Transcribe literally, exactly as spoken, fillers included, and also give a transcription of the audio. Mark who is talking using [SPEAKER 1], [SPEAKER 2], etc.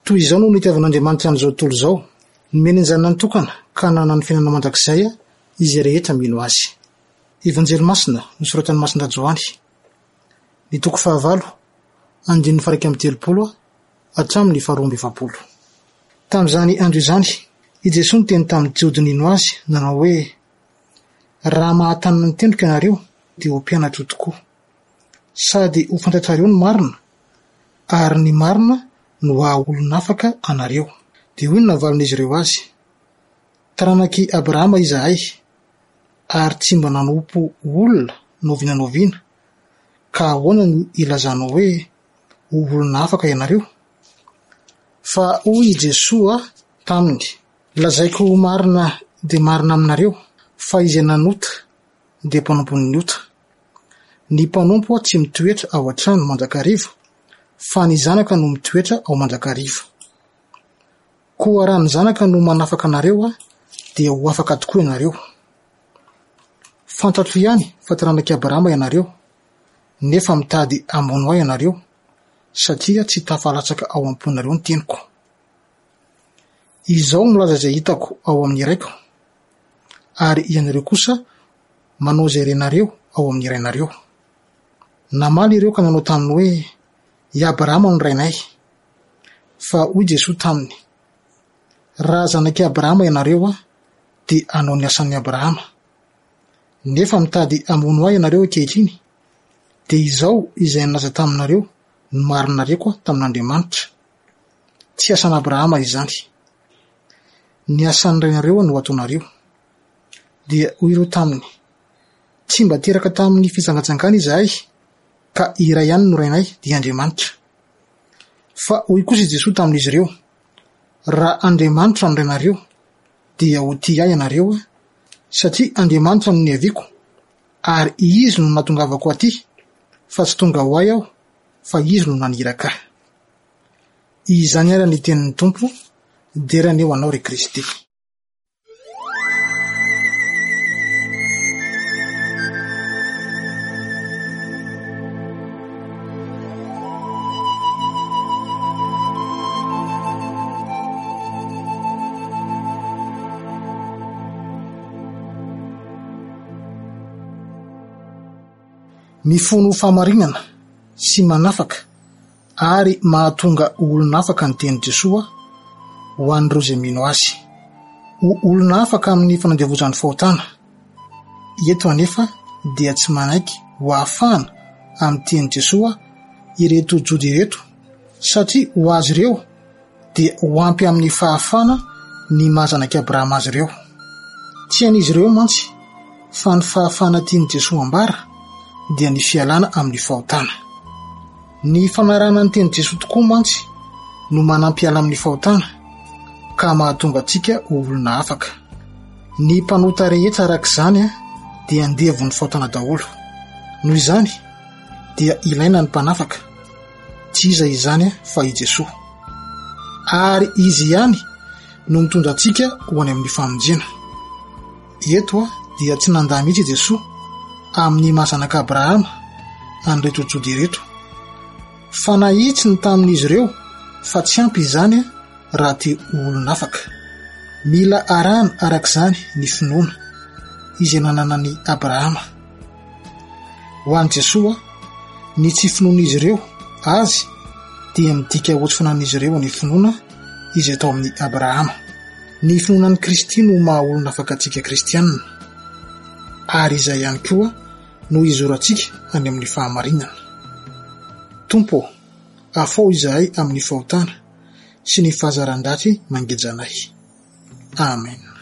[SPEAKER 1] Toy izao no nitiavan'Andriamanitra an'izao tontolo izao, nomeny ny zanany tokana ka nanana ny fiainana mandrakizay izy rehetra mino azy. Evanjely Masina nosoratan'ny Masina Joany, ny toko fahavalo, andininy faraika amin'ny telopolo hatramin'ny faharoa amby efapolo. Tamin'izany andro izany, i Jesosy no teny tamin'ny jiody nino azy, nanao hoe: raha mahatanana ny tendrika ianareo dia ho mpianatra tokoa, sady ho fantatrareo ny marina, ary ny marina no haha-olon'afaka anareo. Dia hoy ny navalon'izy ireo azy: taranaki Abrahama izahay, ary tsy mba nanompo olona novinanoviana, ka ahoana no ilazanao hoe ho olona afaka ianareo? Fa hoy Jesosy taminy: lazaiko marina dia marina aminareo, fa izay nanota dia mpanompon'ny ota. Ny mpanompo tsy mitoetra ao an-trano mandrakariva, fa ny zanaka no mitoetra ao mandrakariva. Koa raha ny zanaka no manafaka anareo dia ho afaka tokoa ianareo. Fantatro ihany fa taranaki Abrahama ianareo, nefa mitady hamono ahy ianareo, satria tsy tafalatsaka ao am-ponareo ny teniko. Izao milaza izay hitako ao amin'ny iraiko, ary ianareo kosa manao izay renareo ao amin'ny irainareo. Namaly ireo ka nanao taminy hoe: i Abrahama no rainay. Fa hoy Jesosy taminy: raha zanaky Abrahama ianareo dia anao ny asan'ny Abrahama. Nefa mitady hamono ahy ianareo ankehitriny, dia izao izay nilaza taminareo no marinareo tamin'Andriamanitra. Tsy asan'Abrahama izany, ny asan'ny rainareo no ataonareo. Dia hoy ireo taminy: tsy mba teraka tamin'ny fitsangatsangana izahay, ka iray ihany no rainay, dia Andriamanitra. Fa hoy kosa Jesosy tamin'izy ireo: raha Andriamanitra no rainareo dia ho tia ahy ianareo, satria Andriamanitra no niaviako, ary izy no natongavako aty, fa tsy tonga ho ahy aho, fa izy no naniraka ahy. Izany ara ny tenin'ny Tompo, derany eo anao ry Kristy. Mifono fahamarinana sy manafaka ary mahatonga olona afaka ny teny Jesosy ho an'ireo izay mino azy. Ho olona afaka amin'ny fanandevozan'ny fahotana. Eto anefa dia tsy manaiky ho ahafahana amin'ny teny Jesosy ireto jody ireto, satria ho azy ireo dia ho ampy amin'ny fahafana ny mahazanaky Abrahama azy ireo. Tsy an'izy ireo mantsy, fa ny fahafana tiany Jesosy ambara dia ny fialana amin'ny fahotana. Ny fanarana ny teny Jesosy tokoa mantsy no manampiala amin'ny fahotana, ka mahatonga antsika olona afaka. Ny mpanota rehetra arak'izany dia andevon'ny fahotana daholo. Noho izany dia ilaina ny mpanafaka, tsy iza izany fa i Jesosy. Ary izy ihany no mitondra antsika ho any amin'ny famonjena. Eto dia tsy nandà mihitsy i Jesosy amin'ny mahazanaka Abrahama an'ireto jody ireto, fa nahitsy ny tamin'izy ireo, fa tsy ampy izany raha tia olona afaka. Mila arahana arak'izany ny finoana izay nananan'i Abrahama. Ho an'i Jesosy, ny tsy finoan'izy ireo azy dia midika ohatsy fanan'izy ireo ny finoana izay tao amin'ny Abrahama. Ny finoanan'ny Kristy no maha olona afaka antsika kristianina, ary izay ihany koa no izorantsika any amin'ny fahamarinana. Tompo, afao izahay amin'ny fahotana sy ny fahazaran-daty mangejanay. Amen.